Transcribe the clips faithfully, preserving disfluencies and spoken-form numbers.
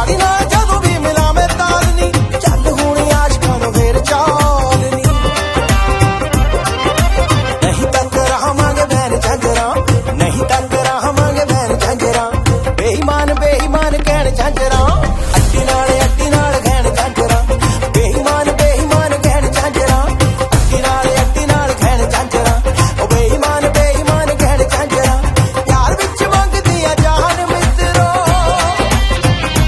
ਯਾਰੀ ਨਾਲ ਜਦੋਂ ਵੀ ਮਿਲਾਂ ਮੈਂ ਤਾਰਨੀ, ਚੱਲ ਹੁਣ ਆਸ਼ਕਾਂ ਨੂੰ ਫੇਰ ਚਾਲਨੀ। ਨਹੀਂ ਤਾਂ ਕਰਾਵਾਂਗੇ ਬੈਨ ਝਾਂਜਰਾਂ, ਨਹੀਂ ਤਾਂ ਕਰਾਵਾਂਗੇ ਬੈਨ ਝਾਂਜਰਾਂ, ਬੇਈਮਾਨ ਬੇਈਮਾਨ ਕਹਿਣ ਝਾਂਜਰਾਂ, ਅੱਡੀ ਨਾਲ ਅੱਡੀ ਨਾਲ ਕਹਿਣ ਝਾਂਜਰਾਂ, ਬੇਈਮਾਨ ਬੇਈਮਾਨ ਕਹਿਣ ਝਾਂਜਰਾਂ, ਅੱਡੀ ਨਾਲ ਅੱਡੀ ਨਾਲ ਕਹਿਣ ਝਾਂਜਰਾਂ, ਉਹ ਬੇਈਮਾਨ ਬੇਈਮਾਨ ਕਹਿਣ ਝਾਂਜਰਾਂ। ਪਿਆਰ ਵਿੱਚ ਮੰਗਦੀ ਆ ਜਾਨ ਮਿੱਤਰੋ,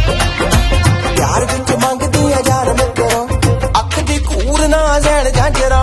ਪਿਆਰ ਵਿੱਚ ਮੰਗਦੀ ਆ ਜਾਨ ਮਿੱਤਰੋ, ਅੱਖ ਦੀ ਘੂਰ ਨਾ ਜ਼ੈਣ ਝਾਂਜਰਾਂ।